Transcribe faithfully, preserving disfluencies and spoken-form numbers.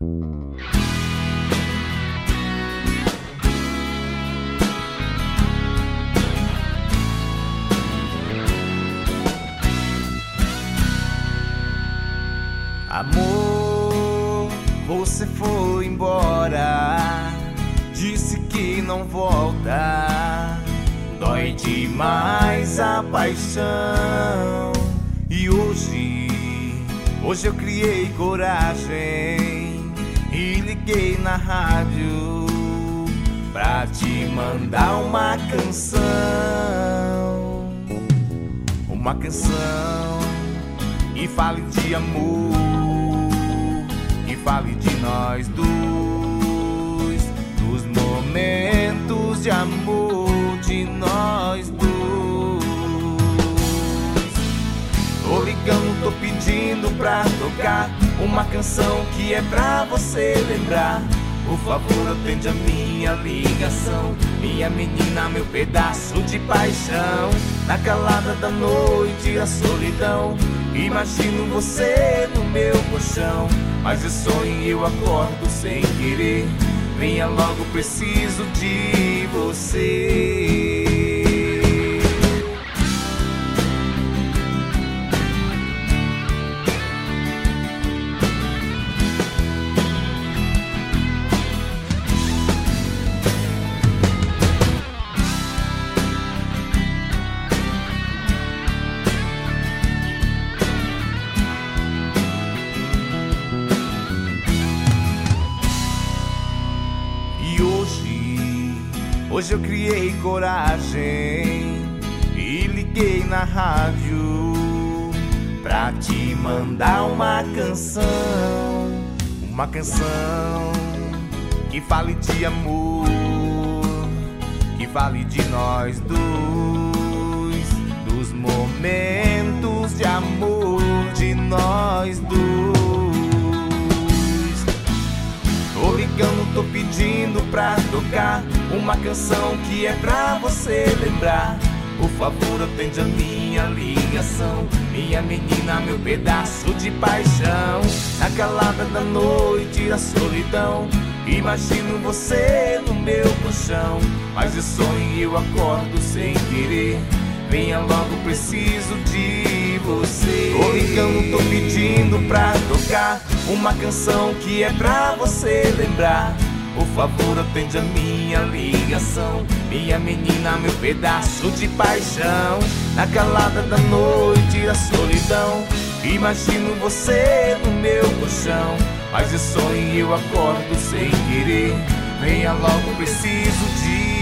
Amor, você foi embora, disse que não volta. Dói demais a paixão. E hoje, hoje eu criei coragem e liguei na rádio pra te mandar uma canção. Uma canção que fale de amor, que fale de nós dois, dos momentos de amor de nós dois. Tô ligando, tô pedindo pra tocar uma canção que é pra você lembrar. Por favor, atende a minha ligação, minha menina, meu pedaço de paixão. Na calada da noite, a solidão, imagino você no meu colchão. Mas eu sonho e eu acordo sem querer. Venha logo, preciso de você. Hoje eu criei coragem e liguei na rádio pra te mandar uma canção. Uma canção que fale de amor, que fale de nós dois, dos momentos de amor de nós dois. Tô ligando, tô pedindo pra tocar uma canção que é pra você lembrar. Por favor, atende a minha ligação, minha menina, meu pedaço de paixão. Na calada da noite, a solidão, imagino você no meu colchão. Mas eu sonho e eu acordo sem querer. Venha logo, preciso de você. Tô ligando, tô pedindo pra tocar uma canção que é pra você lembrar. Por favor, atende a minha ligação, minha menina, meu pedaço de paixão. Na calada da noite, a solidão, imagino você no meu colchão. Mas eu sonho e eu acordo sem querer. Venha logo, preciso de